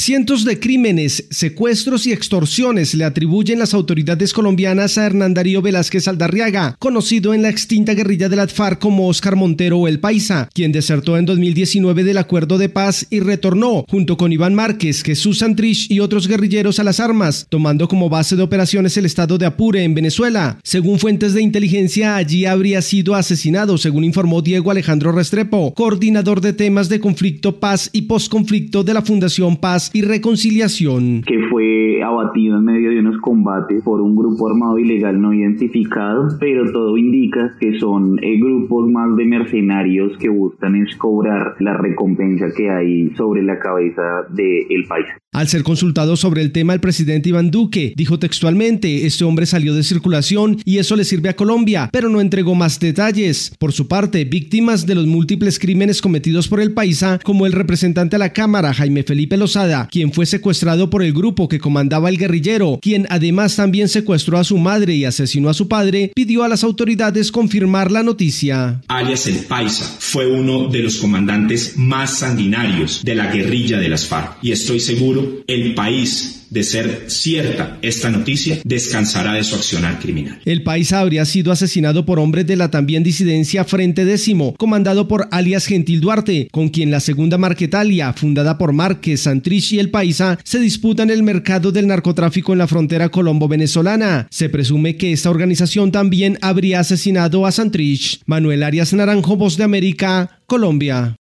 Cientos de crímenes, secuestros y extorsiones le atribuyen las autoridades colombianas a Hernán Darío Velázquez Aldarriaga, conocido en la extinta guerrilla de las FARC como Óscar Montero o El Paisa, quien desertó en 2019 del acuerdo de paz y retornó, junto con Iván Márquez, Jesús Santrich y otros guerrilleros a las armas, tomando como base de operaciones el estado de Apure, en Venezuela. Según fuentes de inteligencia, allí habría sido asesinado, según informó Diego Alejandro Restrepo, coordinador de temas de conflicto, paz y posconflicto de la Fundación Paz y Reconciliación. Que fue abatido en medio de unos combates por un grupo armado ilegal no identificado, pero todo indica que son grupos más de mercenarios que buscan es cobrar la recompensa que hay sobre la cabeza del país. Al ser consultado sobre el tema, el presidente Iván Duque dijo textualmente: este hombre salió de circulación y eso le sirve a Colombia, pero no entregó más detalles. Por su parte, víctimas de los múltiples crímenes cometidos por El Paisa, como el representante a la Cámara, Jaime Felipe Lozada, quien fue secuestrado por el grupo que comandaba el guerrillero, quien además también secuestró a su madre y asesinó a su padre, pidió a las autoridades confirmar la noticia. Alias El Paisa fue uno de los comandantes más sanguinarios de la guerrilla de las FARC, y estoy seguro el país, de ser cierta esta noticia, descansará de su accionar criminal. El Paisa habría sido asesinado por hombres de la también disidencia Frente Décimo, comandado por alias Gentil Duarte, con quien la segunda Marquetalia, fundada por Márquez, Santrich y El Paisa, se disputan el mercado del narcotráfico en la frontera colombo-venezolana. Se presume que esta organización también habría asesinado a Santrich. Manuel Arias Naranjo, Voz de América, Colombia.